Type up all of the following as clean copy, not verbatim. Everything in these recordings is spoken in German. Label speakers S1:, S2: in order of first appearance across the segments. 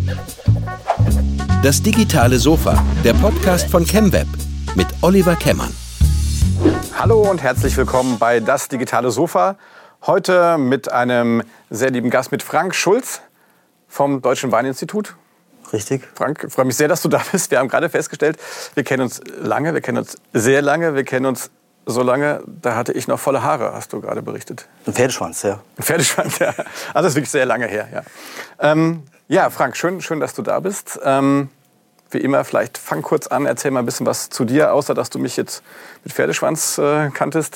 S1: Das digitale Sofa, der Podcast von ChemWeb mit Oliver Kemmern.
S2: Hallo und herzlich willkommen bei Das digitale Sofa. Heute mit einem sehr lieben Gast, mit Frank Schulz vom Deutschen Weininstitut.
S3: Richtig.
S2: Frank, ich freue mich sehr, dass du da bist. Wir haben gerade festgestellelt, wir kennen uns lange, wir kennen uns sehr lange, wir kennen uns so lange, da hatte ich noch volle Haare, hast du gerade berichtet.
S3: Ein Pferdeschwanz, ja.
S2: Ein Pferdeschwanz, ja. Also das ist wirklich sehr lange her, ja. Ja, Frank, schön, dass du da bist. Wie immer, vielleicht fang kurz an, erzähl mal ein bisschen was zu dir, außer dass du mich jetzt mit Pferdeschwanz kanntest.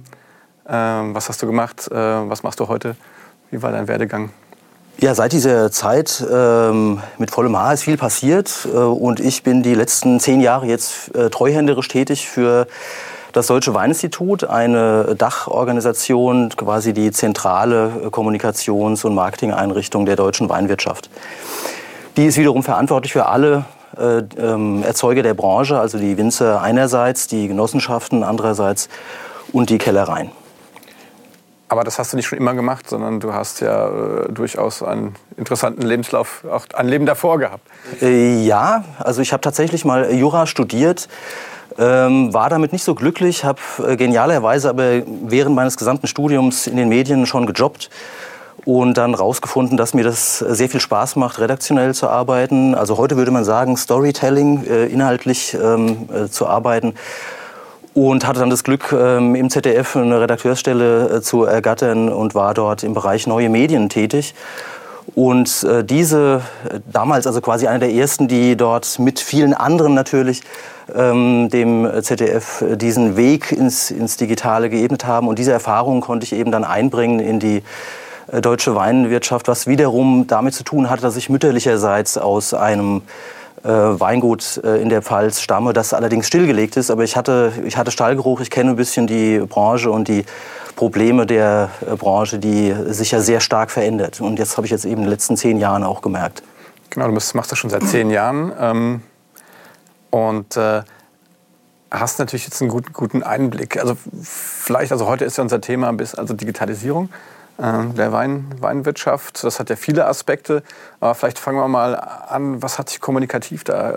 S2: Was hast du gemacht? Was machst du heute? Wie war dein Werdegang?
S3: Ja, seit dieser Zeit mit vollem Haar ist viel passiert. Und ich bin die letzten 10 Jahre jetzt treuhänderisch tätig für das Deutsche Weininstitut, eine Dachorganisation, quasi die zentrale Kommunikations- und Marketingeinrichtung der deutschen Weinwirtschaft. Die ist wiederum verantwortlich für alle Erzeuger der Branche, also die Winzer einerseits, die Genossenschaften andererseits und die Kellereien.
S2: Aber das hast du nicht schon immer gemacht, sondern du hast ja durchaus einen interessanten Lebenslauf, auch ein Leben davor gehabt.
S3: Ja, also ich habe tatsächlich mal Jura studiert, war damit nicht so glücklich, habe genialerweise aber während meines gesamten Studiums in den Medien schon gejobbt und dann rausgefunden, dass mir das sehr viel Spaß macht, redaktionell zu arbeiten. Also heute würde man sagen, Storytelling, inhaltlich zu arbeiten. Und hatte dann das Glück, im ZDF eine Redakteursstelle zu ergattern und war dort im Bereich Neue Medien tätig. Und diese, damals also quasi eine der ersten, die dort mit vielen anderen natürlich dem ZDF diesen Weg ins Digitale geebnet haben. Und diese Erfahrung konnte ich eben dann einbringen in die deutsche Weinwirtschaft, was wiederum damit zu tun hatte, dass ich mütterlicherseits aus einem Weingut in der Pfalz stamme, das allerdings stillgelegt ist. Aber ich hatte Stallgeruch, ich kenne ein bisschen die Branche und die Probleme der Branche, die sich ja sehr stark verändert. Und das habe ich jetzt eben in den letzten 10 Jahren auch gemerkt.
S2: Genau, du machst das schon seit 10 Jahren und hast natürlich jetzt einen guten Einblick. Also vielleicht, also heute ist ja unser Thema also Digitalisierung der Weinwirtschaft. Das hat ja viele Aspekte. Aber vielleicht fangen wir mal an, was hat sich kommunikativ da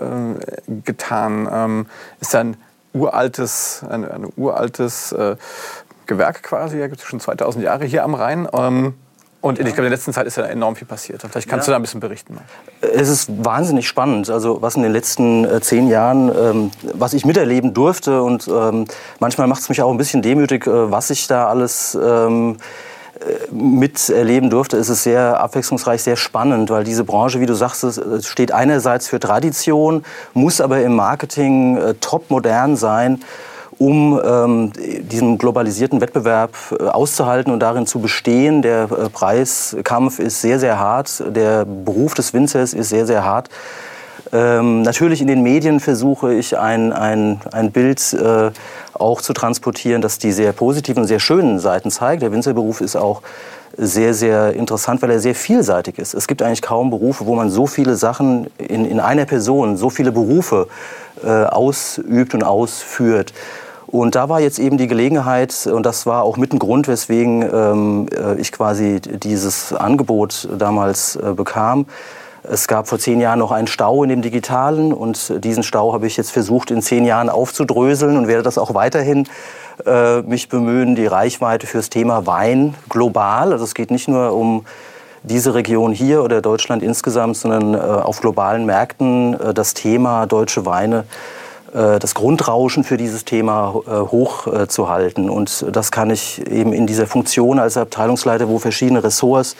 S2: getan? Ist ja ein uraltes Gewerk quasi, ja, gibt es schon 2000 Jahre hier am Rhein. Und ich glaube, in der letzten Zeit ist ja enorm viel passiert. Vielleicht kannst du da ein bisschen berichten.
S3: Es ist wahnsinnig spannend, also was in den letzten 10 Jahren, was ich miterleben durfte. Und manchmal macht es mich auch ein bisschen demütig, was ich da alles miterleben durfte. Es ist sehr abwechslungsreich, sehr spannend, weil diese Branche, wie du sagst, steht einerseits für Tradition, muss aber im Marketing top modern sein, um diesen globalisierten Wettbewerb auszuhalten und darin zu bestehen. Der Preiskampf ist sehr, sehr hart. Der Beruf des Winzers ist sehr, sehr hart. Natürlich in den Medien versuche ich ein Bild auch zu transportieren, das die sehr positiven und sehr schönen Seiten zeigt. Der Winzerberuf ist auch sehr, sehr interessant, weil er sehr vielseitig ist. Es gibt eigentlich kaum Berufe, wo man so viele Sachen in einer Person, so viele Berufe ausübt und ausführt. Und da war jetzt eben die Gelegenheit, und das war auch mit ein Grund, weswegen ich quasi dieses Angebot damals bekam. Es gab vor 10 Jahren noch einen Stau in dem Digitalen und diesen Stau habe ich jetzt versucht, in 10 Jahren aufzudröseln und werde das auch weiterhin mich bemühen, die Reichweite fürs Thema Wein global, also es geht nicht nur um diese Region hier oder Deutschland insgesamt, sondern auf globalen Märkten das Thema deutsche Weine, das Grundrauschen für dieses Thema hoch zu halten. Und das kann ich eben in dieser Funktion als Abteilungsleiter, wo verschiedene Ressorts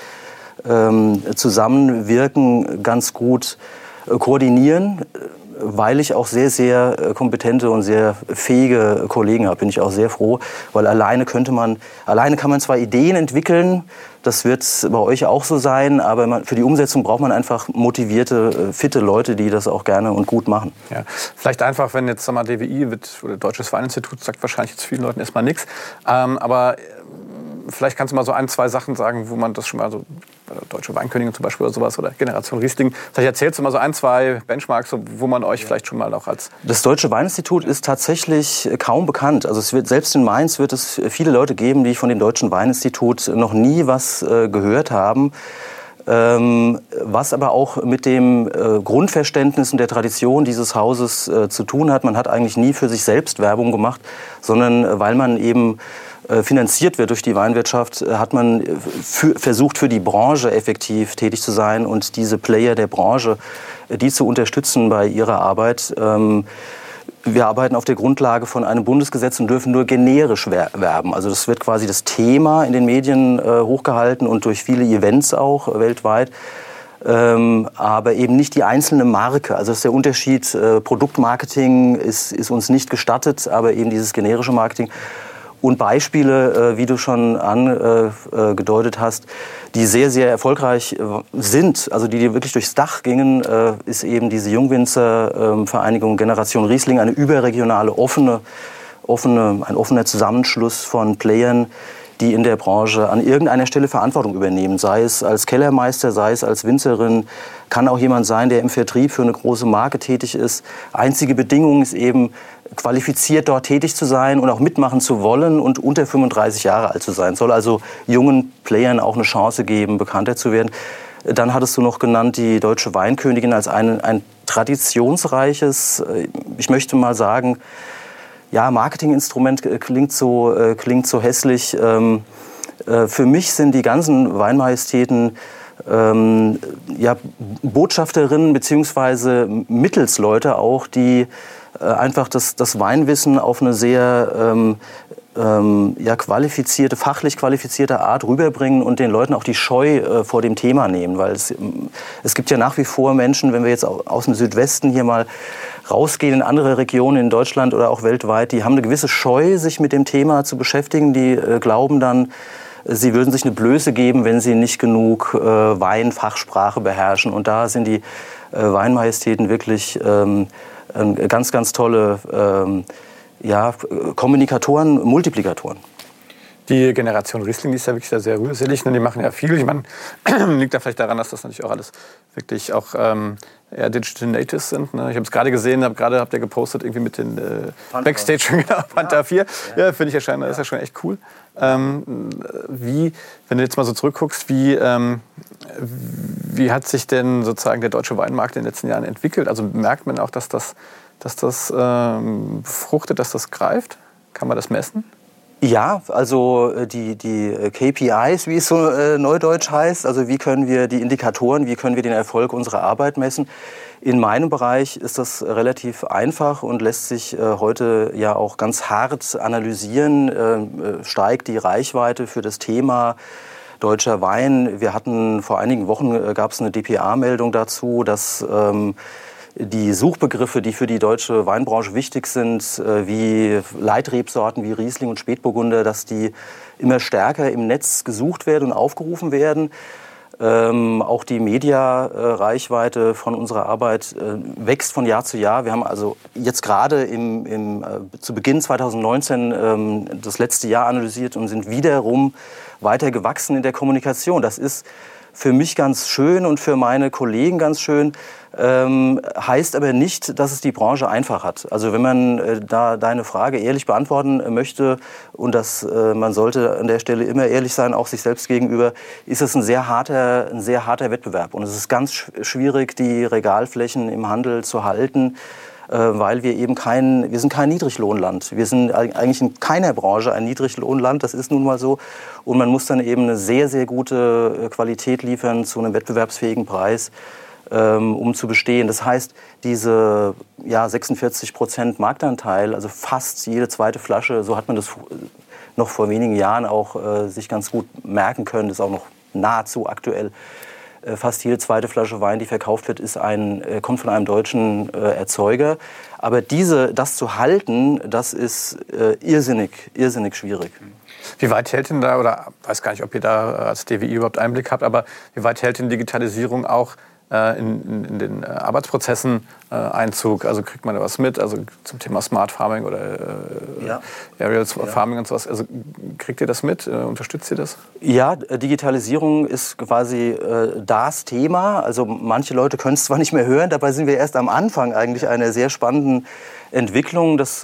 S3: zusammenwirken, ganz gut koordinieren, weil ich auch sehr, sehr kompetente und sehr fähige Kollegen habe, bin ich auch sehr froh, weil alleine kann man zwar Ideen entwickeln, das wird bei euch auch so sein, aber für die Umsetzung braucht man einfach motivierte, fitte Leute, die das auch gerne und gut machen.
S2: Ja, vielleicht einfach, wenn jetzt DWI oder Deutsches Weininstitut sagt wahrscheinlich jetzt vielen Leuten erstmal nichts, aber vielleicht kannst du mal so 1, 2 Sachen sagen, wo man das schon mal so, Deutsche Weinkönigin zum Beispiel oder sowas, oder Generation Riesling. Vielleicht erzählst du mal so 1, 2 Benchmarks, wo man euch vielleicht schon mal auch als...
S3: Das Deutsche Weininstitut ist tatsächlich kaum bekannt. Also selbst in Mainz wird es viele Leute geben, die von dem Deutschen Weininstitut noch nie was gehört haben. was aber auch mit dem Grundverständnis und der Tradition dieses Hauses zu tun hat. Man hat eigentlich nie für sich selbst Werbung gemacht, sondern weil man eben finanziert wird durch die Weinwirtschaft, hat man versucht, für die Branche effektiv tätig zu sein und diese Player der Branche, die zu unterstützen bei ihrer Arbeit. Wir arbeiten auf der Grundlage von einem Bundesgesetz und dürfen nur generisch werben. Also das wird quasi das Thema in den Medien hochgehalten und durch viele Events auch weltweit. Aber eben nicht die einzelne Marke. Also das ist der Unterschied. Produktmarketing ist uns nicht gestattet, aber eben dieses generische Marketing. Und Beispiele, wie du schon angedeutet hast, die sehr, sehr erfolgreich sind, also die wirklich durchs Dach gingen, ist eben diese Jungwinzervereinigung Generation Riesling, eine überregionale, ein offener Zusammenschluss von Playern, die in der Branche an irgendeiner Stelle Verantwortung übernehmen. Sei es als Kellermeister, sei es als Winzerin, kann auch jemand sein, der im Vertrieb für eine große Marke tätig ist. Einzige Bedingung ist eben, qualifiziert dort tätig zu sein und auch mitmachen zu wollen und unter 35 Jahre alt zu sein. Soll also jungen Playern auch eine Chance geben, bekannter zu werden. Dann hattest du noch genannt die Deutsche Weinkönigin als ein traditionsreiches, ich möchte mal sagen, ja, Marketinginstrument klingt so hässlich. Für mich sind die ganzen Weinmajestäten Botschafterinnen bzw. Mittelsleute auch, die einfach das Weinwissen auf eine sehr qualifizierte, fachlich qualifizierte Art rüberbringen und den Leuten auch die Scheu vor dem Thema nehmen. Weil es gibt ja nach wie vor Menschen, wenn wir jetzt aus dem Südwesten hier mal rausgehen in andere Regionen in Deutschland oder auch weltweit, die haben eine gewisse Scheu, sich mit dem Thema zu beschäftigen. Die glauben dann, sie würden sich eine Blöße geben, wenn sie nicht genug Weinfachsprache beherrschen. Und da sind die Weinmajestäten wirklich ganz, ganz tolle Kommunikatoren, Multiplikatoren.
S2: Die Generation Riesling, die ist ja wirklich sehr rührselig. Die machen ja viel. Ich meine, liegt da vielleicht daran, dass das natürlich auch alles wirklich auch eher Digital Natives sind. Ne? Ich habe es gerade gesehen, habt ihr gepostet irgendwie mit den Backstage, Panther 4. Ja, finde ich ja schon, das ist ja schon echt cool. Wenn du jetzt mal so zurückguckst, wie hat sich denn sozusagen der deutsche Weinmarkt in den letzten Jahren entwickelt? Also merkt man auch, dass das befruchtet, dass das greift? Kann man das messen?
S3: Ja, also die KPIs, wie es so neudeutsch heißt, also wie können wir die Indikatoren, wie können wir den Erfolg unserer Arbeit messen. In meinem Bereich ist das relativ einfach und lässt sich heute ja auch ganz hart analysieren. Steigt die Reichweite für das Thema deutscher Wein? Wir hatten vor einigen Wochen, gab es eine DPA-Meldung dazu, dass die Suchbegriffe, die für die deutsche Weinbranche wichtig sind, wie Leitrebsorten wie Riesling und Spätburgunder, dass die immer stärker im Netz gesucht werden und aufgerufen werden. Auch die Media-Reichweite von unserer Arbeit wächst von Jahr zu Jahr. Wir haben also jetzt gerade zu Beginn 2019 das letzte Jahr analysiert und sind wiederum weiter gewachsen in der Kommunikation. Das ist für mich ganz schön und für meine Kollegen ganz schön, heißt aber nicht, dass es die Branche einfach hat. Also wenn man da deine Frage ehrlich beantworten möchte und man sollte an der Stelle immer ehrlich sein, auch sich selbst gegenüber, ist es ein sehr harter Wettbewerb. Und es ist ganz schwierig, die Regalflächen im Handel zu halten, weil wir sind kein Niedriglohnland. Wir sind eigentlich in keiner Branche ein Niedriglohnland, das ist nun mal so. Und man muss dann eben eine sehr, sehr gute Qualität liefern zu einem wettbewerbsfähigen Preis, um zu bestehen. Das heißt, diese 46% Marktanteil, also fast jede zweite Flasche, so hat man das noch vor wenigen Jahren auch sich ganz gut merken können, das ist auch noch nahezu aktuell. Fast jede zweite Flasche Wein, die verkauft wird, kommt von einem deutschen Erzeuger. Aber das zu halten, das ist irrsinnig schwierig.
S2: Wie weit hält denn da, oder ich weiß gar nicht, ob ihr da als DWI überhaupt Einblick habt, aber wie weit hält denn Digitalisierung auch in den Arbeitsprozessen Einzug? Also kriegt man da was mit? Also zum Thema Smart Farming oder Aerial Farming und sowas. Also kriegt ihr das mit? Unterstützt ihr das? Ja,
S3: Digitalisierung ist quasi das Thema. Also manche Leute können es zwar nicht mehr hören, dabei sind wir erst am Anfang eigentlich einer sehr spannenden Entwicklung. Das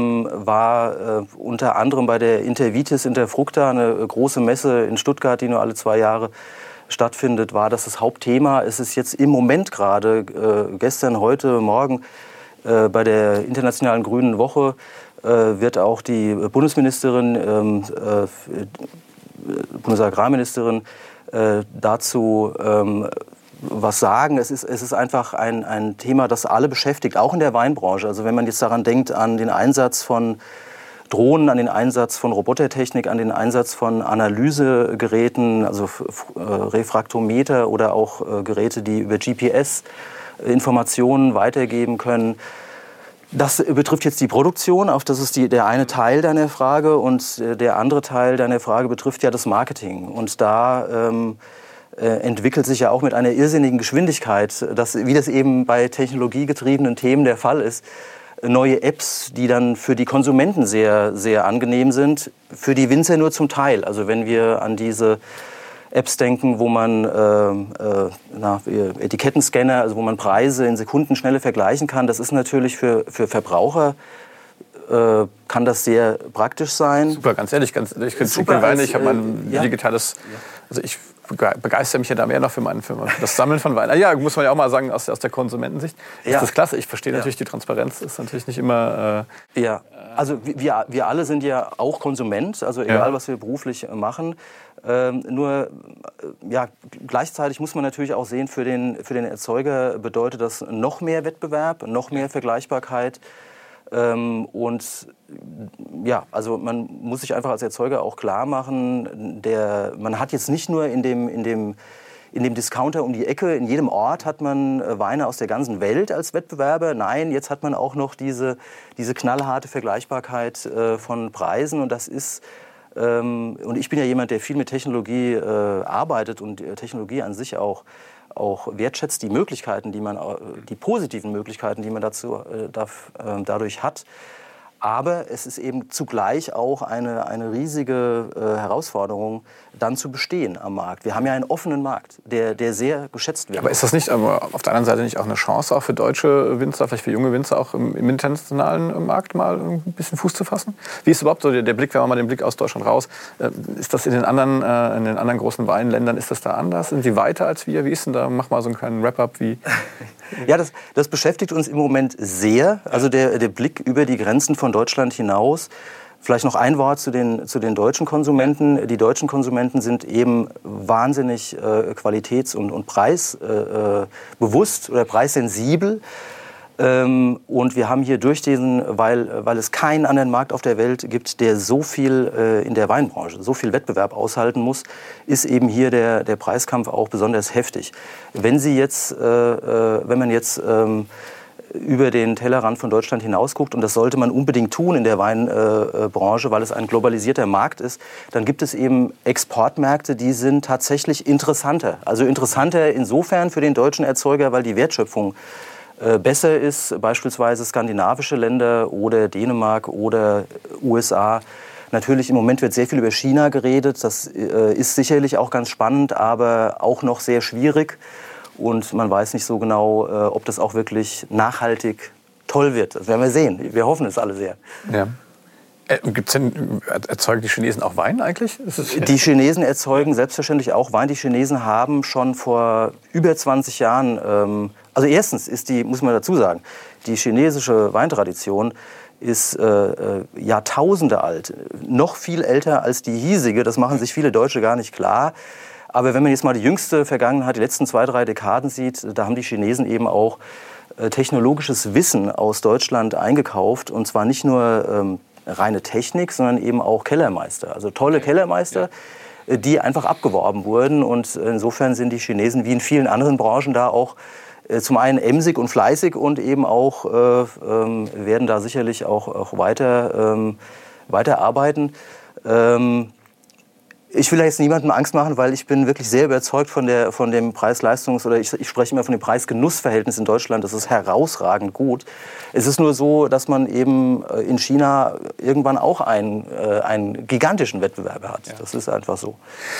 S3: war unter anderem bei der Intervitis Interfructa, eine große Messe in Stuttgart, die nur alle 2 Jahre stattfindet, war das Hauptthema. Es ist jetzt im Moment gerade, gestern, heute, morgen, bei der Internationalen Grünen Woche wird auch die Bundesministerin, Bundesagrarministerin dazu was sagen. Es ist einfach ein Thema, das alle beschäftigt, auch in der Weinbranche. Also wenn man jetzt daran denkt, an den Einsatz von Drohnen, an den Einsatz von Robotertechnik, an den Einsatz von Analysegeräten, also Refraktometer oder auch Geräte, die über GPS Informationen weitergeben können. Das betrifft jetzt die Produktion, das ist der eine Teil deiner Frage, und der andere Teil deiner Frage betrifft ja das Marketing. Und da entwickelt sich ja auch mit einer irrsinnigen Geschwindigkeit, wie das eben bei technologiegetriebenen Themen der Fall ist, neue Apps, die dann für die Konsumenten sehr, sehr angenehm sind, für die Winzer nur zum Teil. Also wenn wir an diese Apps denken, wo man Etikettenscanner, also wo man Preise in Sekundenschnelle vergleichen kann, das ist natürlich für Verbraucher, kann das sehr praktisch sein.
S2: Super, ganz ehrlich, ich bin Wein, ich habe mein digitales, also ich begeistere mich ja da mehr noch für das Sammeln von Wein. Ja, muss man ja auch mal sagen, aus der Konsumentensicht ist das klasse. Ich verstehe natürlich, die Transparenz ist natürlich nicht immer...
S3: Ja, also wir alle sind ja auch Konsument, also egal, was wir beruflich machen. Nur gleichzeitig muss man natürlich auch sehen, für den Erzeuger bedeutet das noch mehr Wettbewerb, noch mehr Vergleichbarkeit. Und ja, also man muss sich einfach als Erzeuger auch klar machen, man hat jetzt nicht nur in dem Discounter um die Ecke, in jedem Ort hat man Weine aus der ganzen Welt als Wettbewerber. Nein, jetzt hat man auch noch diese knallharte Vergleichbarkeit von Preisen, und das ist und ich bin ja jemand, der viel mit Technologie arbeitet und Technologie an sich auch wertschätzt, die Möglichkeiten, die positiven Möglichkeiten, die man dadurch hat. Aber es ist eben zugleich auch eine riesige Herausforderung, dann zu bestehen am Markt. Wir haben ja einen offenen Markt, der sehr geschätzt wird.
S2: Aber ist das nicht auf der anderen Seite nicht auch eine Chance, auch für deutsche Winzer, vielleicht für junge Winzer, auch im internationalen Markt mal ein bisschen Fuß zu fassen? Wie ist überhaupt so der Blick, wenn man mal den Blick aus Deutschland raus, ist das in den anderen großen Weinländern, ist das da anders? Sind die weiter als wir? Wie ist denn da? Mach mal so einen kleinen Wrap-up.
S3: Ja, das beschäftigt uns im Moment sehr. Also der Blick über die Grenzen von Deutschland hinaus. Vielleicht noch ein Wort zu den deutschen Konsumenten. Die deutschen Konsumenten sind eben wahnsinnig qualitäts- und preisbewusst oder preissensibel. Und wir haben hier weil es keinen anderen Markt auf der Welt gibt, der so viel in der Weinbranche, so viel Wettbewerb aushalten muss, ist eben hier der Preiskampf auch besonders heftig. Wenn man jetzt über den Tellerrand von Deutschland hinausguckt, und das sollte man unbedingt tun in der Weinbranche, weil es ein globalisierter Markt ist, dann gibt es eben Exportmärkte, die sind tatsächlich interessanter. Also interessanter insofern für den deutschen Erzeuger, weil die Wertschöpfung besser ist, beispielsweise skandinavische Länder oder Dänemark oder USA. Natürlich im Moment wird sehr viel über China geredet, das ist sicherlich auch ganz spannend, aber auch noch sehr schwierig. Und man weiß nicht so genau, ob das auch wirklich nachhaltig toll wird. Das werden wir sehen. Wir hoffen es alle sehr.
S2: Ja. Erzeugen die Chinesen auch Wein eigentlich?
S3: Die Chinesen erzeugen selbstverständlich auch Wein. Die Chinesen haben schon vor über 20 Jahren, also erstens muss man dazu sagen, die chinesische Weintradition ist Jahrtausende alt, noch viel älter als die hiesige. Das machen sich viele Deutsche gar nicht klar. Aber wenn man jetzt mal die jüngste Vergangenheit, die letzten 2-3 Dekaden sieht, da haben die Chinesen eben auch technologisches Wissen aus Deutschland eingekauft. Und zwar nicht nur reine Technik, sondern eben auch Kellermeister. Also tolle Kellermeister, die einfach abgeworben wurden. Und insofern sind die Chinesen wie in vielen anderen Branchen da auch zum einen emsig und fleißig und eben auch werden da sicherlich auch weiter arbeiten. Ich will jetzt niemandem Angst machen, weil ich bin wirklich sehr überzeugt von dem Preis-Leistungs- oder ich spreche immer von dem Preis-Genuss-Verhältnis in Deutschland. Das ist herausragend gut. Es ist nur so, dass man eben in China irgendwann auch einen gigantischen Wettbewerb hat. Ja. Das ist einfach so.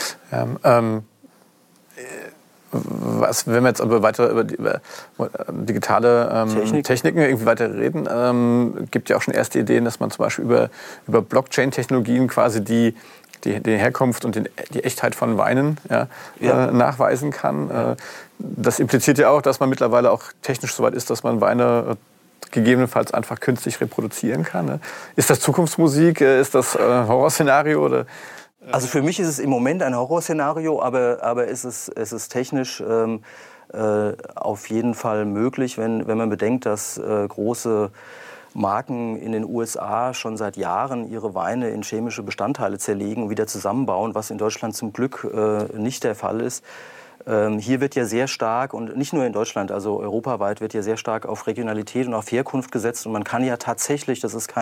S2: Wenn wir jetzt aber weiter über digitale Techniken irgendwie weiter reden, gibt ja auch schon erste Ideen, dass man zum Beispiel über Blockchain-Technologien quasi die die Herkunft und die Echtheit von Weinen nachweisen kann. Das impliziert ja auch, dass man mittlerweile auch technisch so weit ist, dass man Weine gegebenenfalls einfach künstlich reproduzieren kann. Ne? Ist das Zukunftsmusik? Ist das Horrorszenario? Oder?
S3: Also für mich ist es im Moment ein Horrorszenario, aber es ist technisch auf jeden Fall möglich, wenn man bedenkt, dass große Marken in den USA schon seit Jahren ihre Weine in chemische Bestandteile zerlegen und wieder zusammenbauen, was in Deutschland zum Glück nicht der Fall ist. Hier wird ja sehr stark, und nicht nur in Deutschland, also europaweit wird ja sehr stark auf Regionalität und auf Herkunft gesetzt. Und man kann ja tatsächlich, das ist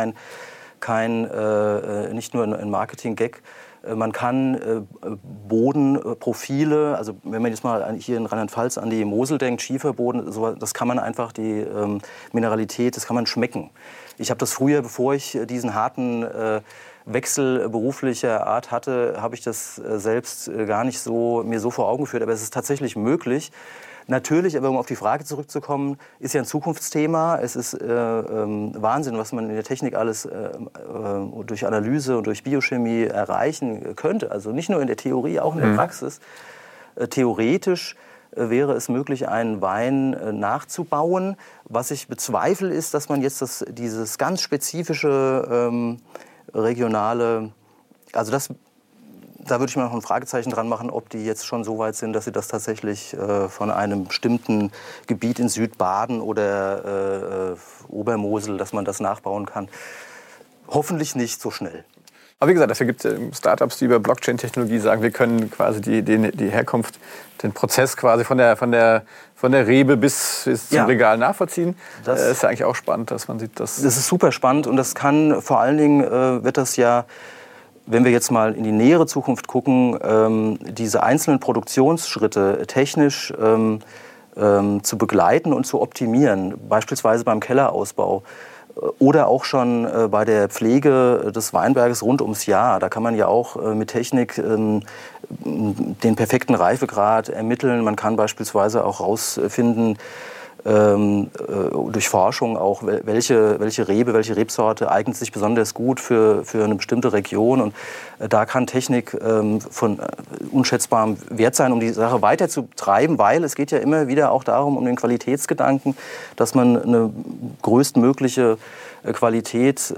S3: nicht nur ein Marketing-Gag, man kann Bodenprofile, also wenn man jetzt mal hier in Rheinland-Pfalz an die Mosel denkt, Schieferboden, das kann man einfach, die Mineralität, das kann man schmecken. Ich habe das früher, bevor ich diesen harten Wechsel beruflicher Art hatte, habe ich das selbst gar nicht mir so vor Augen geführt. Aber es ist tatsächlich möglich. Natürlich, aber um auf die Frage zurückzukommen, ist ja ein Zukunftsthema. Es ist Wahnsinn, was man in der Technik alles durch Analyse und durch Biochemie erreichen könnte. Also nicht nur in der Theorie, auch in der Praxis. Theoretisch wäre es möglich, einen Wein nachzubauen. Was ich bezweifle, ist, dass man jetzt dieses ganz spezifische regionale, also da würde ich mir noch ein Fragezeichen dran machen, ob die jetzt schon so weit sind, dass sie das tatsächlich von einem bestimmten Gebiet in Südbaden oder Obermosel, dass man das nachbauen kann. Hoffentlich nicht so schnell.
S2: Aber wie gesagt, dafür gibt es Startups, die über Blockchain-Technologie sagen, wir können quasi die Herkunft, den Prozess quasi von der Rebe bis zum Regal nachvollziehen. Das ist ja eigentlich auch spannend, dass man sieht, dass...
S3: Das ist super spannend, und das kann vor allen Dingen, wird das ja, wenn wir jetzt mal in die nähere Zukunft gucken, diese einzelnen Produktionsschritte technisch zu begleiten und zu optimieren, beispielsweise beim Kellerausbau. Oder auch schon bei der Pflege des Weinberges rund ums Jahr. Da kann man ja auch mit Technik den perfekten Reifegrad ermitteln. Man kann beispielsweise auch herausfinden, durch Forschung auch, welche Rebsorte eignet sich besonders gut für eine bestimmte Region. Und da kann Technik von unschätzbarem Wert sein, um die Sache weiterzutreiben, weil es geht ja immer wieder auch darum, um den Qualitätsgedanken, dass man eine größtmögliche Qualität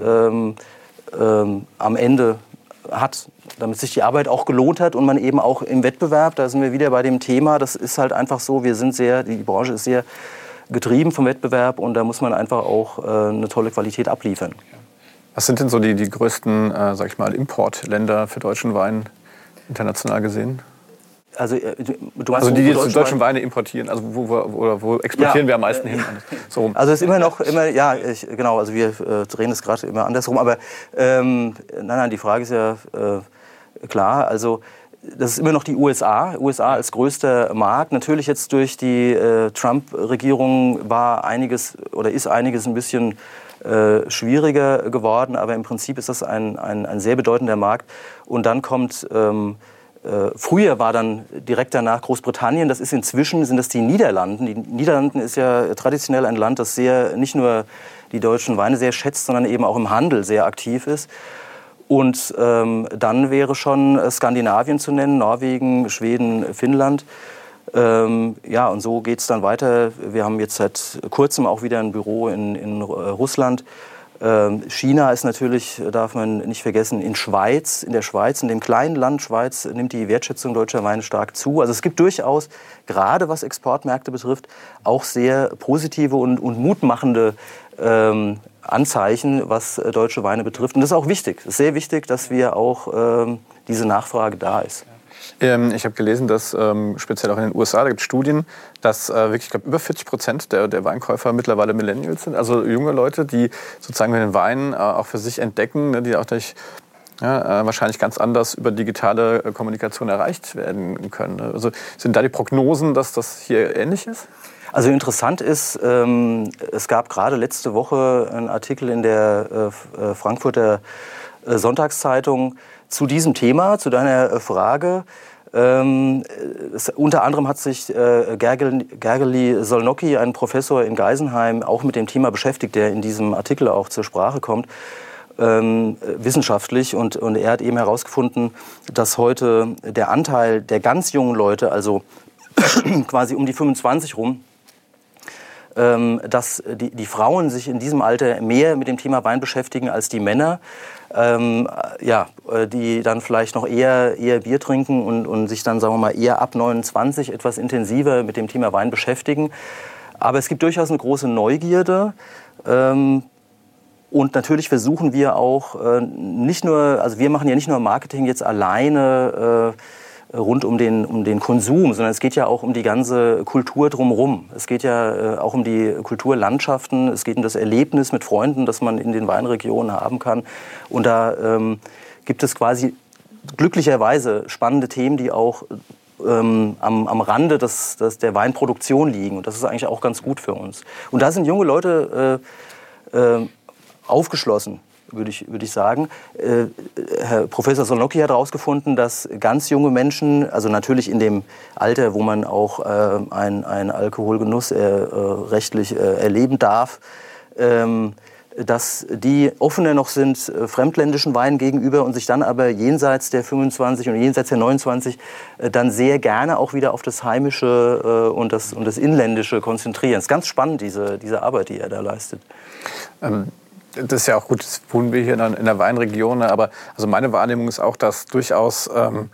S3: am Ende hat, damit sich die Arbeit auch gelohnt hat und man eben auch im Wettbewerb, da sind wir wieder bei dem Thema, das ist halt einfach so, die Branche ist sehr getrieben vom Wettbewerb, und da muss man einfach auch eine tolle Qualität abliefern.
S2: Was sind denn so die größten, sag ich mal, Importländer für deutschen Wein international gesehen?
S3: Also,
S2: die jetzt deutschen Weine importieren, also wo exportieren wir am meisten hin? So rum.
S3: Also es ist genau, also wir drehen es gerade immer andersrum, aber nein, die Frage ist ja klar, also das ist immer noch die USA als größter Markt. Natürlich jetzt durch die Trump-Regierung ist einiges ein bisschen schwieriger geworden, aber im Prinzip ist das ein sehr bedeutender Markt. Und dann kommt, früher war dann direkt danach Großbritannien, inzwischen sind das die Niederlanden. Die Niederlanden ist ja traditionell ein Land, das nicht nur die deutschen Weine sehr schätzt, sondern eben auch im Handel sehr aktiv ist. Und dann wäre schon Skandinavien zu nennen, Norwegen, Schweden, Finnland. Und so geht es dann weiter. Wir haben jetzt seit kurzem auch wieder ein Büro in Russland. China ist natürlich, darf man nicht vergessen, in der Schweiz, in dem kleinen Land Schweiz, nimmt die Wertschätzung deutscher Weine stark zu. Also es gibt durchaus, gerade was Exportmärkte betrifft, auch sehr positive und mutmachende Anzeichen, was deutsche Weine betrifft. Und das ist auch wichtig. Es ist sehr wichtig, dass wir auch diese Nachfrage da ist.
S2: Ich habe gelesen, dass speziell auch in den USA, da gibt es Studien, dass wirklich, ich glaube, über 40% der Weinkäufer mittlerweile Millennials sind. Also junge Leute, die sozusagen den Wein auch für sich entdecken, ne, die auch wahrscheinlich ganz anders über digitale Kommunikation erreicht werden können. Also sind da die Prognosen, dass das hier ähnlich ist?
S3: Also interessant ist, es gab gerade letzte Woche einen Artikel in der Frankfurter Sonntagszeitung zu diesem Thema, zu deiner Frage. Unter anderem hat sich Gergely Solnocki, ein Professor in Geisenheim, auch mit dem Thema beschäftigt, der in diesem Artikel auch zur Sprache kommt. wissenschaftlich. Und er hat eben herausgefunden, dass heute der Anteil der ganz jungen Leute, also quasi um die 25 rum, dass die Frauen sich in diesem Alter mehr mit dem Thema Wein beschäftigen als die Männer, die dann vielleicht noch eher Bier trinken und sich dann, sagen wir mal, eher ab 29 etwas intensiver mit dem Thema Wein beschäftigen. Aber es gibt durchaus eine große Neugierde. Und natürlich versuchen wir auch nicht nur, also wir machen ja nicht nur Marketing jetzt alleine rund um den Konsum, sondern es geht ja auch um die ganze Kultur drumherum. Es geht ja auch um die Kulturlandschaften, es geht um das Erlebnis mit Freunden, das man in den Weinregionen haben kann. Und da gibt es quasi glücklicherweise spannende Themen, die auch am Rande der Weinproduktion liegen. Und das ist eigentlich auch ganz gut für uns. Und da sind junge Leute aufgeschlossen, würde ich sagen. Herr Professor Solnocki hat herausgefunden, dass ganz junge Menschen, also natürlich in dem Alter, wo man auch einen Alkoholgenuss rechtlich erleben darf, dass die offener noch sind fremdländischen Weinen gegenüber und sich dann aber jenseits der 25 und jenseits der 29 dann sehr gerne auch wieder auf das Heimische und das Inländische konzentrieren. Es ist ganz spannend, diese Arbeit, die er da leistet.
S2: Das ist ja auch gut, das wohnen wir hier in der Weinregion, aber also meine Wahrnehmung ist auch, dass durchaus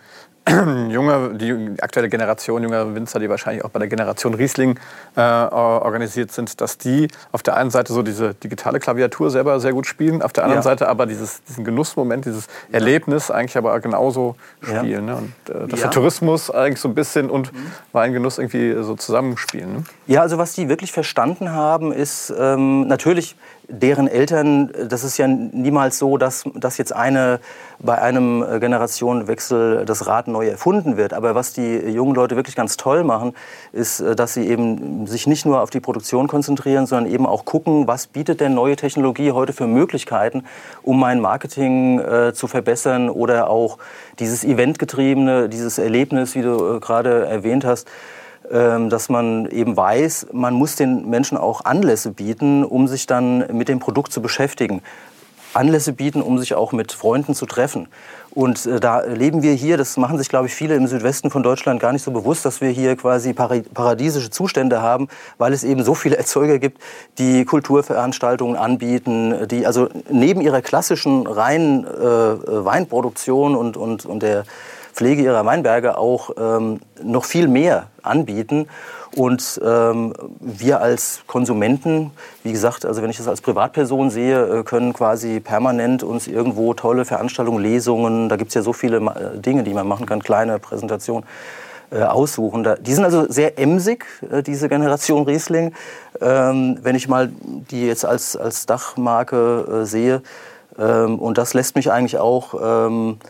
S2: die aktuelle Generation junger Winzer, die wahrscheinlich auch bei der Generation Riesling organisiert sind, dass die auf der einen Seite so diese digitale Klaviatur selber sehr gut spielen, auf der anderen Seite aber diesen Genussmoment, dieses Erlebnis eigentlich aber genauso spielen. Ne? Und dass der Tourismus eigentlich so ein bisschen und Weingenuss irgendwie so zusammenspielen. Ne?
S3: Ja, also was die wirklich verstanden haben, ist natürlich deren Eltern, das ist ja niemals so, dass jetzt bei einem Generationenwechsel das Rad neu erfunden wird. Aber was die jungen Leute wirklich ganz toll machen, ist, dass sie eben sich nicht nur auf die Produktion konzentrieren, sondern eben auch gucken, was bietet denn neue Technologie heute für Möglichkeiten, um mein Marketing zu verbessern oder auch dieses Eventgetriebene, dieses Erlebnis, wie du gerade erwähnt hast, dass man eben weiß, man muss den Menschen auch Anlässe bieten, um sich dann mit dem Produkt zu beschäftigen. Anlässe bieten, um sich auch mit Freunden zu treffen. Und da leben wir hier, das machen sich, glaube ich, viele im Südwesten von Deutschland gar nicht so bewusst, dass wir hier quasi paradiesische Zustände haben, weil es eben so viele Erzeuger gibt, die Kulturveranstaltungen anbieten, die also neben ihrer klassischen reinen Weinproduktion und der Pflege ihrer Weinberge auch noch viel mehr anbieten. Und wir als Konsumenten, wie gesagt, also wenn ich das als Privatperson sehe, können quasi permanent uns irgendwo tolle Veranstaltungen, Lesungen, da gibt es ja so viele Dinge, die man machen kann, kleine Präsentationen, aussuchen. Die sind also sehr emsig, diese Generation Riesling. Wenn ich mal die jetzt als Dachmarke sehe. Und das lässt mich eigentlich auch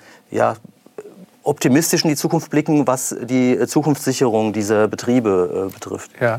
S3: optimistisch in die Zukunft blicken, was die Zukunftssicherung dieser Betriebe betrifft.
S2: Ja.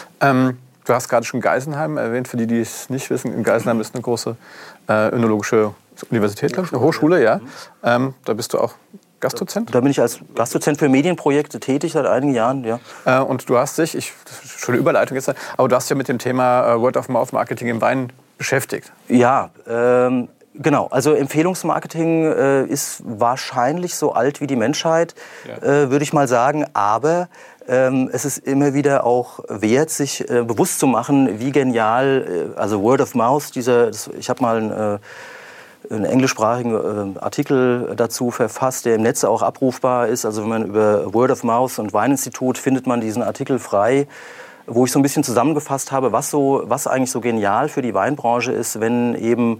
S2: Du hast gerade schon Geisenheim erwähnt. Für die es nicht wissen, in Geisenheim ist eine große önologische Universität, glaube ich, eine Hochschule. Ja. Da bist du auch Gastdozent?
S3: Da bin ich als Gastdozent für Medienprojekte tätig seit einigen Jahren. Ja.
S2: Und du hast dich, schon eine Überleitung jetzt, aber du hast ja mit dem Thema Word-of-Mouth-Marketing im Wein beschäftigt.
S3: Ja, genau, also Empfehlungsmarketing ist wahrscheinlich so alt wie die Menschheit, würde ich mal sagen. Aber es ist immer wieder auch wert, sich bewusst zu machen, wie genial, also Word of Mouth, ich habe mal einen englischsprachigen Artikel dazu verfasst, der im Netz auch abrufbar ist. Also wenn man über Word of Mouth und Weininstitut findet man diesen Artikel frei, wo ich so ein bisschen zusammengefasst habe, was eigentlich so genial für die Weinbranche ist, wenn eben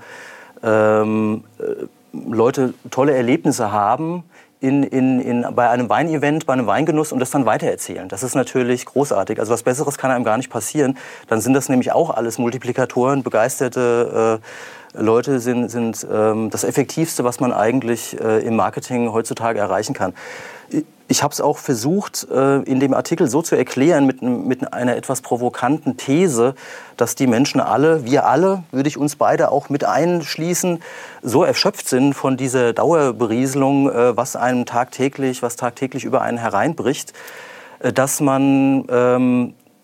S3: Leute tolle Erlebnisse haben bei einem Weinevent, bei einem Weingenuss und das dann weitererzählen. Das ist natürlich großartig. Also was Besseres kann einem gar nicht passieren. Dann sind das nämlich auch alles Multiplikatoren, begeisterte Leute sind das Effektivste, was man eigentlich im Marketing heutzutage erreichen kann. Ich habe es auch versucht, in dem Artikel so zu erklären, mit einer etwas provokanten These, dass die Menschen alle, wir alle, würde ich uns beide auch mit einschließen, so erschöpft sind von dieser Dauerberieselung, was tagtäglich über einen hereinbricht, dass man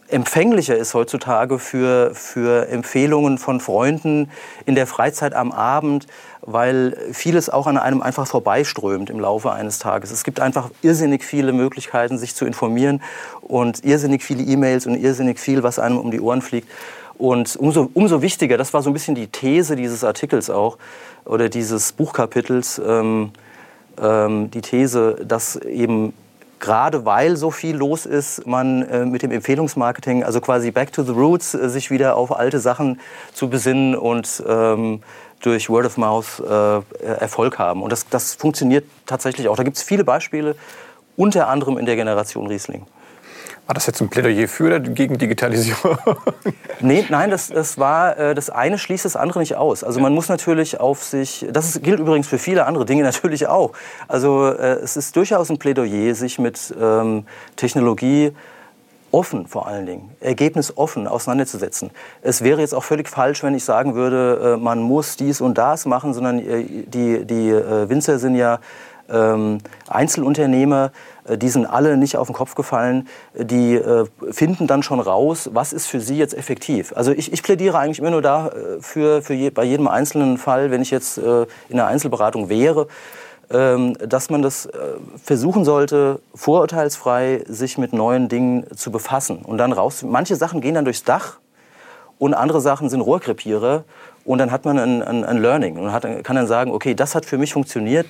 S3: empfänglicher ist heutzutage für Empfehlungen von Freunden in der Freizeit am Abend, weil vieles auch an einem einfach vorbeiströmt im Laufe eines Tages. Es gibt einfach irrsinnig viele Möglichkeiten, sich zu informieren und irrsinnig viele E-Mails und irrsinnig viel, was einem um die Ohren fliegt. Und umso wichtiger, das war so ein bisschen die These dieses Artikels auch, oder dieses Buchkapitels, die These, dass eben gerade weil so viel los ist, man mit dem Empfehlungsmarketing, also quasi back to the roots, sich wieder auf alte Sachen zu besinnen und durch Word of Mouth Erfolg haben. Und das funktioniert tatsächlich auch. Da gibt es viele Beispiele, unter anderem in der Generation Riesling.
S2: War das jetzt ein Plädoyer für oder gegen Digitalisierung?
S3: Nein, das war, das eine schließt das andere nicht aus. Also man muss natürlich auf sich, gilt übrigens für viele andere Dinge natürlich auch. Also es ist durchaus ein Plädoyer, sich mit Technologie offen vor allen Dingen, ergebnisoffen auseinanderzusetzen. Es wäre jetzt auch völlig falsch, wenn ich sagen würde, man muss dies und das machen, sondern die Winzer sind ja Einzelunternehmer, die sind alle nicht auf den Kopf gefallen, die finden dann schon raus, was ist für sie jetzt effektiv. Also ich plädiere eigentlich immer nur bei jedem einzelnen Fall, wenn ich jetzt in einer Einzelberatung wäre, dass man das versuchen sollte, vorurteilsfrei sich mit neuen Dingen zu befassen. Und dann manche Sachen gehen dann durchs Dach und andere Sachen sind Rohrkrepierer. Und dann hat man ein Learning und kann dann sagen, okay, das hat für mich funktioniert,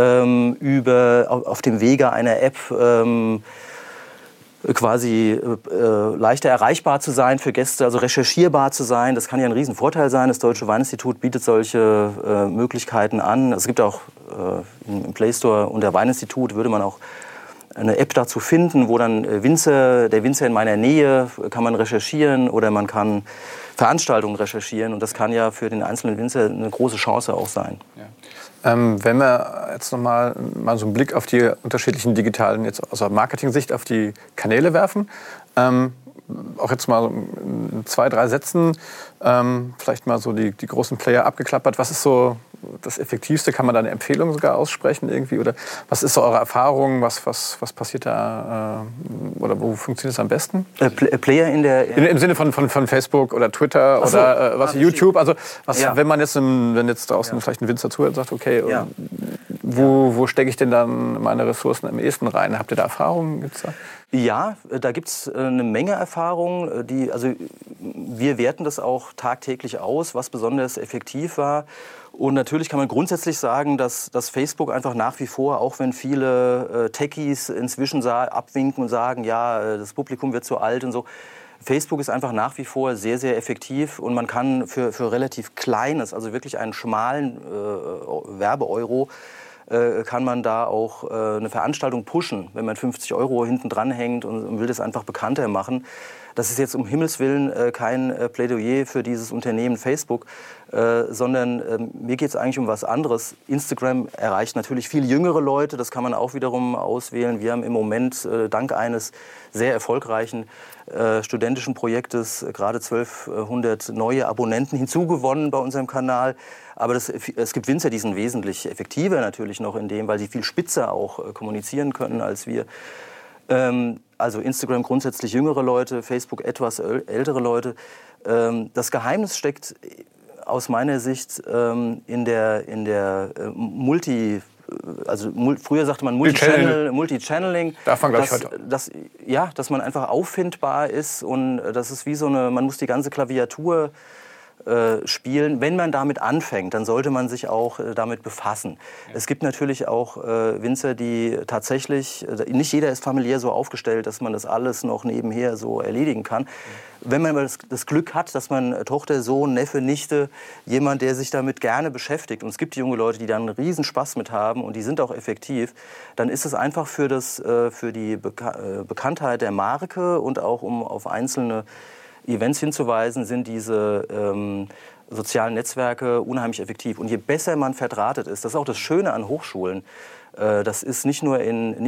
S3: auf dem Wege einer App quasi leichter erreichbar zu sein für Gäste, also recherchierbar zu sein. Das kann ja ein Riesenvorteil sein. Das Deutsche Weininstitut bietet solche Möglichkeiten an. Es gibt auch im Play Store unter Weininstitut würde man auch eine App dazu finden, wo dann der Winzer in meiner Nähe kann man recherchieren oder man kann Veranstaltungen recherchieren und das kann ja für den einzelnen Winzer eine große Chance auch sein.
S2: Ja. Wenn wir jetzt noch mal so einen Blick auf die unterschiedlichen digitalen, jetzt aus der Marketing-Sicht auf die Kanäle werfen, auch jetzt mal in 2, 3 Sätzen vielleicht mal so die großen Player abgeklappert. Was ist so das Effektivste? Kann man da eine Empfehlung sogar aussprechen irgendwie? Oder was ist so eure Erfahrung? Was passiert da? Oder wo funktioniert es am besten?
S3: Player
S2: im Sinne von Facebook oder Twitter oder YouTube? Also wenn jetzt draußen vielleicht ein Winzer zuhört und sagt, okay, wo stecke ich denn dann meine Ressourcen am ehesten rein? Habt ihr da Erfahrungen? Gibt's da?
S3: Ja, da gibt es eine Menge Erfahrungen. Also wir werten das auch tagtäglich aus, was besonders effektiv war. Und natürlich kann man grundsätzlich sagen, dass Facebook einfach nach wie vor, auch wenn viele Techies inzwischen abwinken und sagen, ja, das Publikum wird zu alt und so, Facebook ist einfach nach wie vor sehr, sehr effektiv und man kann für relativ kleines, also wirklich einen schmalen Werbeeuro, kann man da auch eine Veranstaltung pushen, wenn man 50 € hinten dran hängt und will das einfach bekannter machen. Das ist jetzt um Himmels Willen kein Plädoyer für dieses Unternehmen Facebook, sondern mir geht es eigentlich um was anderes. Instagram erreicht natürlich viel jüngere Leute, das kann man auch wiederum auswählen. Wir haben im Moment dank eines sehr erfolgreichen studentischen Projektes gerade 1200 neue Abonnenten hinzugewonnen bei unserem Kanal. Aber es gibt Winzer, die sind wesentlich effektiver natürlich noch in dem, weil sie viel spitzer auch kommunizieren können als wir. Also Instagram grundsätzlich jüngere Leute, Facebook etwas ältere Leute. Das Geheimnis steckt aus meiner Sicht in der früher sagte man Multichanneling.
S2: Darf man, glaube ich, heute.
S3: Dass man einfach auffindbar ist und das ist wie man muss die ganze Klaviatur spielen. Wenn man damit anfängt, dann sollte man sich auch damit befassen. Ja. Es gibt natürlich auch Winzer, die tatsächlich, nicht jeder ist familiär so aufgestellt, dass man das alles noch nebenher so erledigen kann. Ja. Wenn man das Glück hat, dass man Tochter, Sohn, Neffe, Nichte, jemand, der sich damit gerne beschäftigt, und es gibt junge Leute, die da einen riesen Spaß mit haben und die sind auch effektiv, dann ist es einfach für die Bekanntheit der Marke und auch um auf einzelne Events hinzuweisen, sind diese sozialen Netzwerke unheimlich effektiv. Und je besser man verdrahtet ist, das ist auch das Schöne an Hochschulen. Das ist nicht nur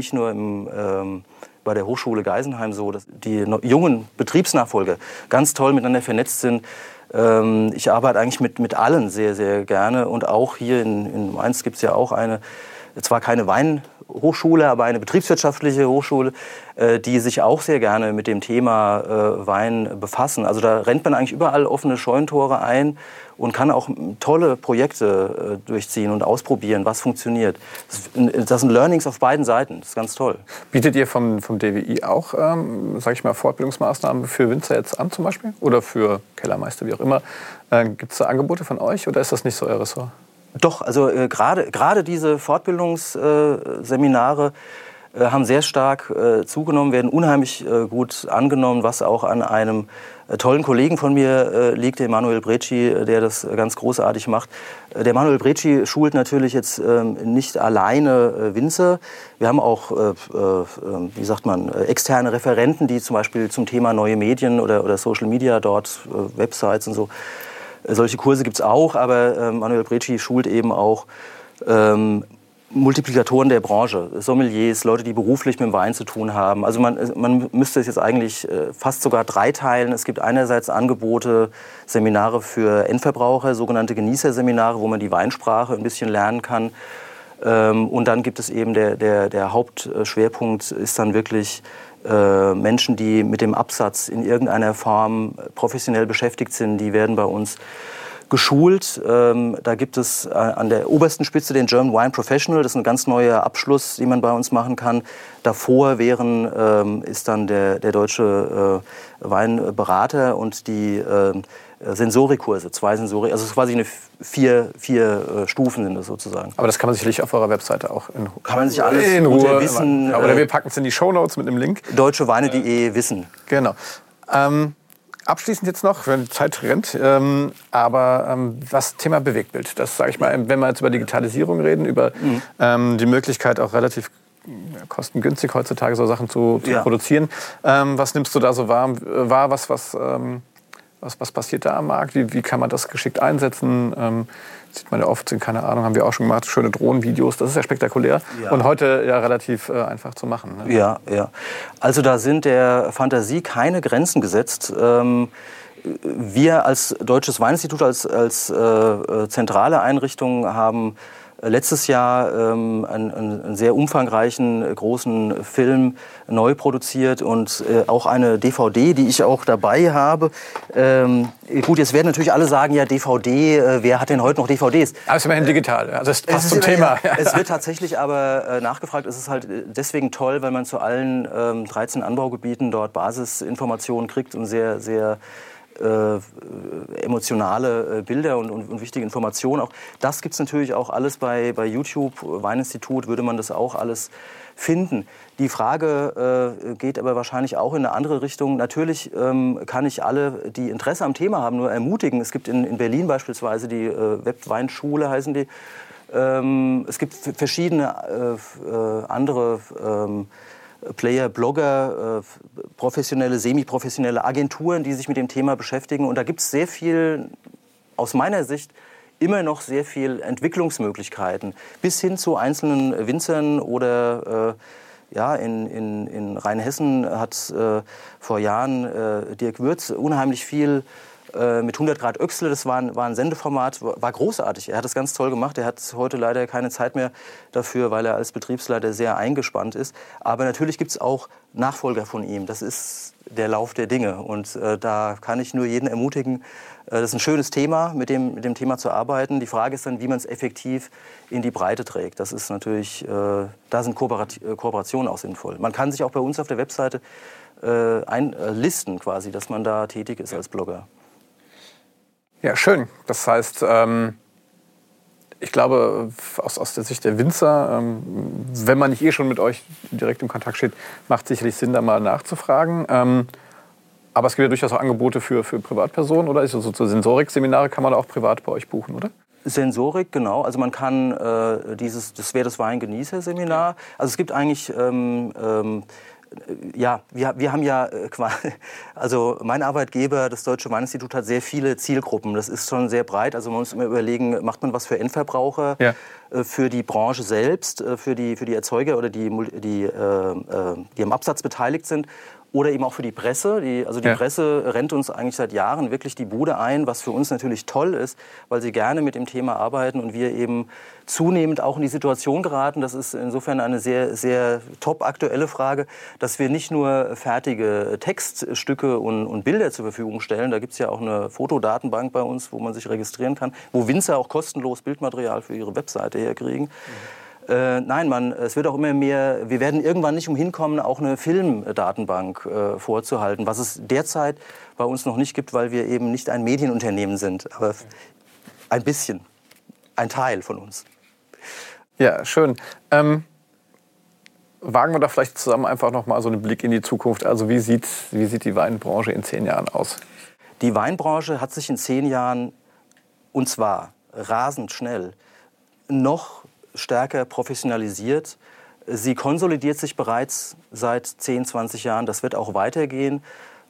S3: bei der Hochschule Geisenheim so, dass die jungen Betriebsnachfolger ganz toll miteinander vernetzt sind. Ich arbeite eigentlich mit allen sehr, sehr gerne. Und auch hier in Mainz gibt es ja auch zwar keine Hochschule, aber eine betriebswirtschaftliche Hochschule, die sich auch sehr gerne mit dem Thema Wein befassen. Also da rennt man eigentlich überall offene Scheunentore ein und kann auch tolle Projekte durchziehen und ausprobieren, was funktioniert. Das sind Learnings auf beiden Seiten. Das ist ganz toll.
S2: Bietet ihr vom DWI auch, sage ich mal, Fortbildungsmaßnahmen für Winzer jetzt an zum Beispiel? Oder für Kellermeister, wie auch immer? Gibt es da Angebote von euch oder ist das nicht so euer Ressort?
S3: Doch, also gerade diese Fortbildungsseminare haben sehr stark zugenommen, werden unheimlich gut angenommen, was auch an einem tollen Kollegen von mir liegt, der Manuel Brecci, der das ganz großartig macht. Der Manuel Brecci schult natürlich jetzt nicht alleine Winzer. Wir haben auch, wie sagt man, externe Referenten, die zum Beispiel zum Thema neue Medien oder Social Media dort, Websites und so. Solche Kurse gibt es auch, aber Manuel Brecci schult eben auch Multiplikatoren der Branche, Sommeliers, Leute, die beruflich mit dem Wein zu tun haben. Also man müsste es jetzt eigentlich fast sogar dreiteilen. Es gibt einerseits Angebote, Seminare für Endverbraucher, sogenannte Genießerseminare, wo man die Weinsprache ein bisschen lernen kann. Und dann gibt es eben der Hauptschwerpunkt ist dann wirklich Menschen, die mit dem Absatz in irgendeiner Form professionell beschäftigt sind, die werden bei uns geschult. Da gibt es an der obersten Spitze den German Wine Professional. Das ist ein ganz neuer Abschluss, den man bei uns machen kann. Davor ist dann der deutsche Weinberater und die Sensorikurse, 2 Sensorik, also es ist quasi eine vier Stufen sind das sozusagen.
S2: Aber das kann man sicherlich auf eurer Webseite auch in Ruhe.
S3: Kann man sich alles in Ruhe
S2: wissen. Oder wir packen es in die Shownotes mit einem Link.
S3: Deutscheweine.de Wissen.
S2: Genau. Abschließend jetzt noch, wenn die Zeit rennt, was Thema Bewegtbild. Das sage ich mal, wenn wir jetzt über Digitalisierung reden, über die Möglichkeit auch relativ kostengünstig heutzutage so Sachen zu produzieren. Was nimmst du da so wahr? Was passiert da am Markt? Wie kann man das geschickt einsetzen? Sieht man ja oft, keine Ahnung, haben wir auch schon gemacht, schöne Drohnenvideos. Das ist ja spektakulär und heute ja relativ einfach zu machen. Ne?
S3: Ja. Also da sind der Fantasie keine Grenzen gesetzt. Wir als Deutsches Weininstitut, als zentrale Einrichtung haben letztes Jahr einen sehr umfangreichen, großen Film neu produziert und auch eine DVD, die ich auch dabei habe. Gut, jetzt werden natürlich alle sagen, ja DVD, wer hat denn heute noch DVDs?
S2: Aber es ist immerhin digital, also das passt zum Thema.
S3: Es wird tatsächlich aber nachgefragt, es ist halt deswegen toll, weil man zu allen 13 Anbaugebieten dort Basisinformationen kriegt und sehr, sehr emotionale Bilder und wichtige Informationen auch. Das gibt es natürlich auch alles bei YouTube, Weininstitut, würde man das auch alles finden. Die Frage geht aber wahrscheinlich auch in eine andere Richtung. Natürlich kann ich alle, die Interesse am Thema haben, nur ermutigen. Es gibt in Berlin beispielsweise die Webweinschule, heißen die. Es gibt verschiedene andere Player, Blogger, professionelle, semi-professionelle Agenturen, die sich mit dem Thema beschäftigen. Und da gibt es sehr viel, aus meiner Sicht, immer noch sehr viel Entwicklungsmöglichkeiten. Bis hin zu einzelnen Winzern oder in Rheinhessen hat vor Jahren Dirk Würz unheimlich viel mit 100 Grad Öchsle, das war ein Sendeformat, war großartig. Er hat das ganz toll gemacht. Er hat heute leider keine Zeit mehr dafür, weil er als Betriebsleiter sehr eingespannt ist. Aber natürlich gibt es auch Nachfolger von ihm. Das ist der Lauf der Dinge. Und da kann ich nur jeden ermutigen, das ist ein schönes Thema, mit dem Thema zu arbeiten. Die Frage ist dann, wie man es effektiv in die Breite trägt. Das ist natürlich, da sind Kooperationen auch sinnvoll. Man kann sich auch bei uns auf der Webseite einlisten quasi, dass man da tätig ist als Blogger.
S2: Ja, schön. Das heißt, ich glaube, aus der Sicht der Winzer, wenn man nicht schon mit euch direkt im Kontakt steht, macht sicherlich Sinn, da mal nachzufragen. Aber es gibt ja durchaus auch Angebote für Privatpersonen, oder? Also so Sensorik-Seminare kann man auch privat bei euch buchen, oder?
S3: Sensorik, genau. Also man kann das wäre das Weingenießer-Seminar. Also es gibt eigentlich wir haben ja quasi, also mein Arbeitgeber, das Deutsche Weininstitut, hat sehr viele Zielgruppen. Das ist schon sehr breit. Also man muss immer überlegen, macht man was für Endverbraucher, für die Branche selbst, für die Erzeuger oder die am Absatz beteiligt sind. Oder eben auch für die Presse. Die Presse rennt uns eigentlich seit Jahren wirklich die Bude ein, was für uns natürlich toll ist, weil sie gerne mit dem Thema arbeiten und wir eben zunehmend auch in die Situation geraten. Das ist insofern eine sehr, sehr top aktuelle Frage, dass wir nicht nur fertige Textstücke und Bilder zur Verfügung stellen. Da gibt es ja auch eine Fotodatenbank bei uns, wo man sich registrieren kann, wo Winzer auch kostenlos Bildmaterial für ihre Webseite herkriegen. Nein, es wird auch immer mehr, wir werden irgendwann nicht umhin kommen, auch eine Filmdatenbank vorzuhalten, was es derzeit bei uns noch nicht gibt, weil wir eben nicht ein Medienunternehmen sind, aber ein bisschen, ein Teil von uns.
S2: Ja, schön. Wagen wir da vielleicht zusammen einfach noch mal so einen Blick in die Zukunft. Also wie sieht die Weinbranche in 10 Jahren aus?
S3: Die Weinbranche hat sich in 10 Jahren, und zwar rasend schnell, noch stärker professionalisiert. Sie konsolidiert sich bereits seit 10, 20 Jahren. Das wird auch weitergehen.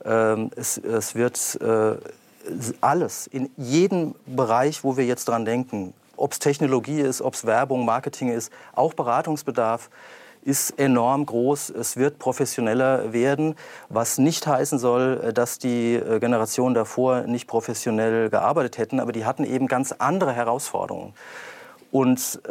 S3: Es wird alles, in jedem Bereich, wo wir jetzt dran denken, ob es Technologie ist, ob es Werbung, Marketing ist, auch Beratungsbedarf, ist enorm groß. Es wird professioneller werden, was nicht heißen soll, dass die Generationen davor nicht professionell gearbeitet hätten, aber die hatten eben ganz andere Herausforderungen. Und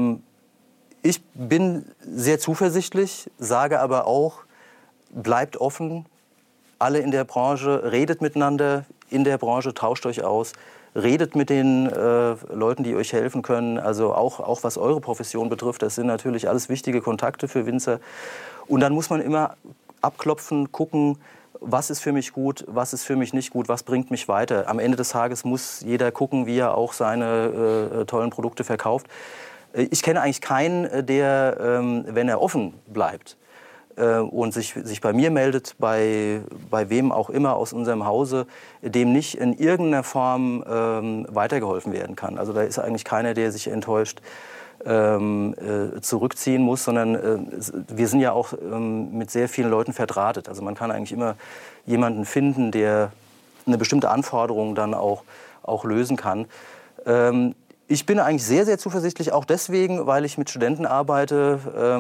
S3: ich bin sehr zuversichtlich, sage aber auch, bleibt offen, alle in der Branche, redet miteinander in der Branche, tauscht euch aus, redet mit den Leuten, die euch helfen können, also auch was eure Profession betrifft, das sind natürlich alles wichtige Kontakte für Winzer. Und dann muss man immer abklopfen, gucken, was ist für mich gut, was ist für mich nicht gut, was bringt mich weiter. Am Ende des Tages muss jeder gucken, wie er auch seine tollen Produkte verkauft. Ich kenne eigentlich keinen, der, wenn er offen bleibt und sich bei mir meldet, bei wem auch immer aus unserem Hause, dem nicht in irgendeiner Form weitergeholfen werden kann. Also da ist eigentlich keiner, der sich enttäuscht zurückziehen muss, sondern wir sind ja auch mit sehr vielen Leuten verdrahtet. Also man kann eigentlich immer jemanden finden, der eine bestimmte Anforderung dann auch lösen kann. Ich bin eigentlich sehr, sehr zuversichtlich, auch deswegen, weil ich mit Studenten arbeite.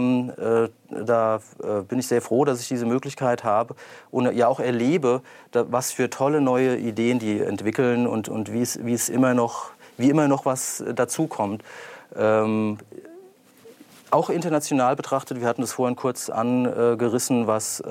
S3: Da bin ich sehr froh, dass ich diese Möglichkeit habe und ja auch erlebe, was für tolle neue Ideen die entwickeln und wie immer noch was dazukommt. Auch international betrachtet, wir hatten das vorhin kurz angerissen, was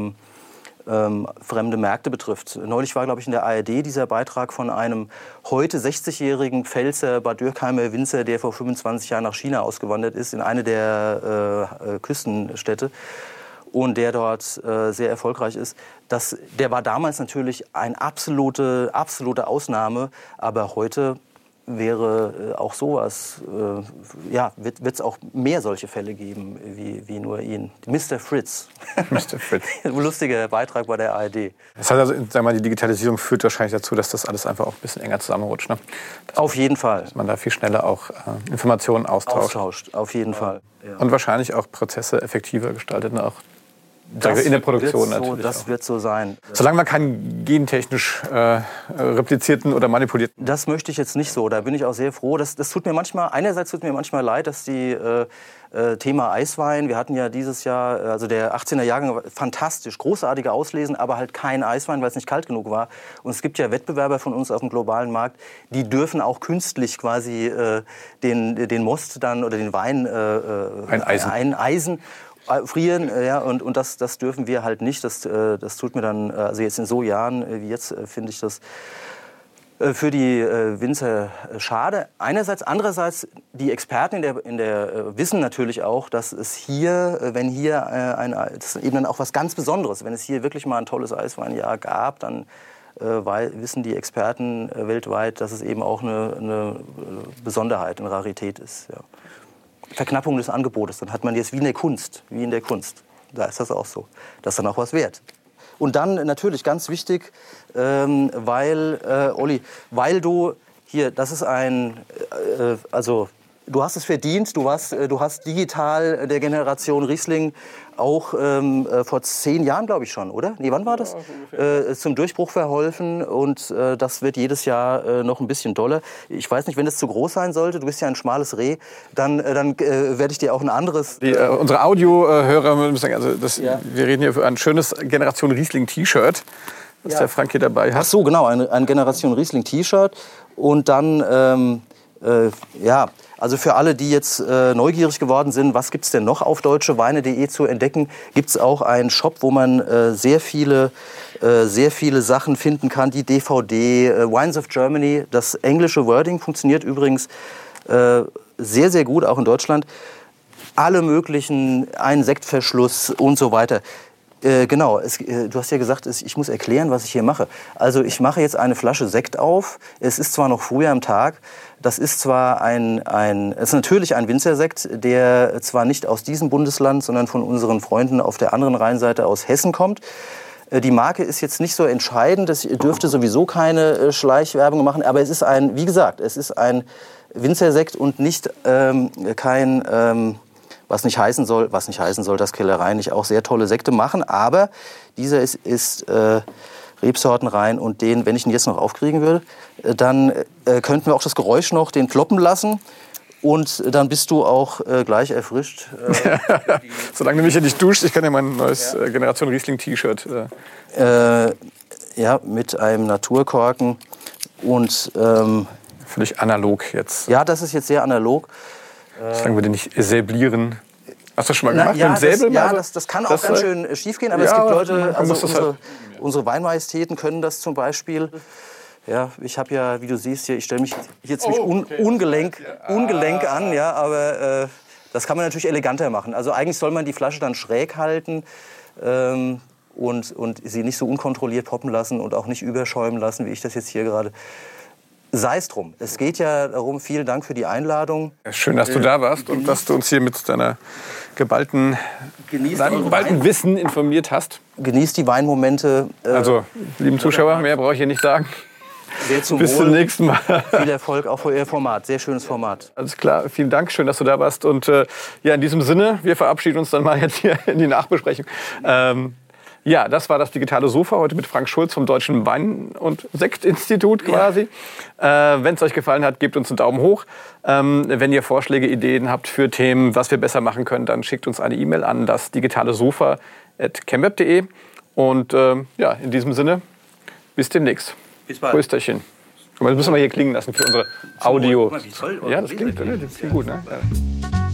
S3: fremde Märkte betrifft. Neulich war, glaube ich, in der ARD dieser Beitrag von einem heute 60-jährigen Pfälzer Bad Dürkheimer Winzer, der vor 25 Jahren nach China ausgewandert ist, in eine der Küstenstädte und der dort sehr erfolgreich ist. Der war damals natürlich eine absolute Ausnahme, aber heute wäre auch sowas, wird es auch mehr solche Fälle geben, wie nur ihn. Mr. Fritz.
S2: Mr. Fritz.
S3: Lustiger Beitrag bei der ARD.
S2: Das heißt also, sag mal, die Digitalisierung führt wahrscheinlich dazu, dass das alles einfach auch ein bisschen enger zusammenrutscht. Ne?
S3: Auf jeden Fall.
S2: Dass man da viel schneller auch Informationen austauscht.
S3: Auf jeden Fall. Ja.
S2: Und wahrscheinlich auch Prozesse effektiver gestaltet, ne? Auch in der Produktion natürlich.
S3: Das wird so sein.
S2: Solange man keinen gentechnisch replizierten oder manipulierten...
S3: Das möchte ich jetzt nicht so. Da bin ich auch sehr froh. Einerseits tut mir manchmal leid, dass die Thema Eiswein, wir hatten ja dieses Jahr, also der 18er Jahrgang, fantastisch, großartige Auslesen, aber halt kein Eiswein, weil es nicht kalt genug war. Und es gibt ja Wettbewerber von uns auf dem globalen Markt, die dürfen auch künstlich quasi den Most dann oder den Wein eineisen. Frieren, ja, und das dürfen wir halt nicht. Das tut mir dann, also jetzt in so Jahren wie jetzt, finde ich das für die Winzer schade. Einerseits, andererseits, die Experten in der wissen natürlich auch, dass es hier, das ist eben dann auch was ganz Besonderes, wenn es hier wirklich mal ein tolles Eisweinjahr gab, dann wissen die Experten weltweit, dass es eben auch eine Besonderheit, eine Rarität ist. Ja. Verknappung des Angebotes, dann hat man jetzt wie in der Kunst. Da ist das auch so. Das ist dann auch was wert. Und dann natürlich ganz wichtig, weil, Olli, weil du hier, das ist Du hast es verdient. Du hast digital der Generation Riesling auch vor 10 Jahren, glaube ich schon, oder? Nee, wann war das? Zum Durchbruch verholfen und das wird jedes Jahr noch ein bisschen doller. Ich weiß nicht, wenn es zu groß sein sollte, du bist ja ein schmales Reh, dann werde ich dir auch ein anderes...
S2: Unsere Audiohörer müssen sagen, also wir reden hier über ein schönes Generation Riesling T-Shirt, das der Frank hier dabei hat.
S3: Ach so, genau, ein Generation Riesling T-Shirt und dann... also für alle, die jetzt neugierig geworden sind, was gibt's denn noch auf deutscheweine.de zu entdecken, gibt's auch einen Shop, wo man sehr viele Sachen finden kann. Die DVD, Wines of Germany, das englische Wording funktioniert übrigens sehr, sehr gut, auch in Deutschland. Alle möglichen, ein Sektverschluss und so weiter. Genau, du hast ja gesagt, ich muss erklären, was ich hier mache. Also ich mache jetzt eine Flasche Sekt auf. Es ist zwar noch früh am Tag, das ist zwar es ist natürlich ein Winzersekt, der zwar nicht aus diesem Bundesland, sondern von unseren Freunden auf der anderen Rheinseite aus Hessen kommt. Die Marke ist jetzt nicht so entscheidend, das dürfte sowieso keine Schleichwerbung machen, aber es ist wie gesagt, es ist ein Winzersekt und nicht kein... Was nicht heißen soll, dass Kellereien nicht auch sehr tolle Sekte machen. Aber dieser ist rebsortenrein und wenn ich ihn jetzt noch aufkriegen würde, dann könnten wir auch das Geräusch noch den ploppen lassen. Und dann bist du auch gleich erfrischt.
S2: Solange du mich hier nicht duschst, ich kann dir mein neues Generation Riesling T-Shirt.
S3: Mit einem Naturkorken und...
S2: Völlig analog jetzt.
S3: Ja, das ist jetzt sehr analog.
S2: Solange wir den nicht säblieren. Hast du das schon mal gemacht?
S3: Ja,
S2: mit dem Säbel?
S3: das kann auch ganz schön schief gehen, aber es gibt Leute, also unsere Weinmajestäten können das zum Beispiel. Ja, ich habe ja, wie du siehst hier, ich stelle mich hier ziemlich ungelenk an, ja, aber das kann man natürlich eleganter machen. Also eigentlich soll man die Flasche dann schräg halten und sie nicht so unkontrolliert poppen lassen und auch nicht überschäumen lassen, wie ich das jetzt hier gerade. Sei es drum. Es geht ja darum, vielen Dank für die Einladung.
S2: Schön, dass du da warst und dass du uns hier mit deinem geballten Wissen informiert hast.
S3: Genießt die Weinmomente.
S2: Also, lieben Zuschauer, mehr brauche ich hier nicht sagen. Bis zum nächsten Mal.
S3: Viel Erfolg auch für Ihr Format. Sehr schönes Format.
S2: Alles klar, vielen Dank. Schön, dass du da warst. Und in diesem Sinne, wir verabschieden uns dann mal jetzt hier in die Nachbesprechung. Ja, das war das digitale Sofa heute mit Frank Schulz vom Deutschen Wein- und Sektinstitut quasi. Ja. Wenn es euch gefallen hat, gebt uns einen Daumen hoch. Wenn ihr Vorschläge, Ideen habt für Themen, was wir besser machen können, dann schickt uns eine E-Mail an das digitalesofa@chemweb.de. Und in diesem Sinne, bis demnächst.
S3: Bis bald.
S2: Prösterchen. Guck mal, das müssen wir hier klingen lassen für unsere Audio.
S3: Guck mal, wie toll
S2: ja, das klingt gut, ne? Ja.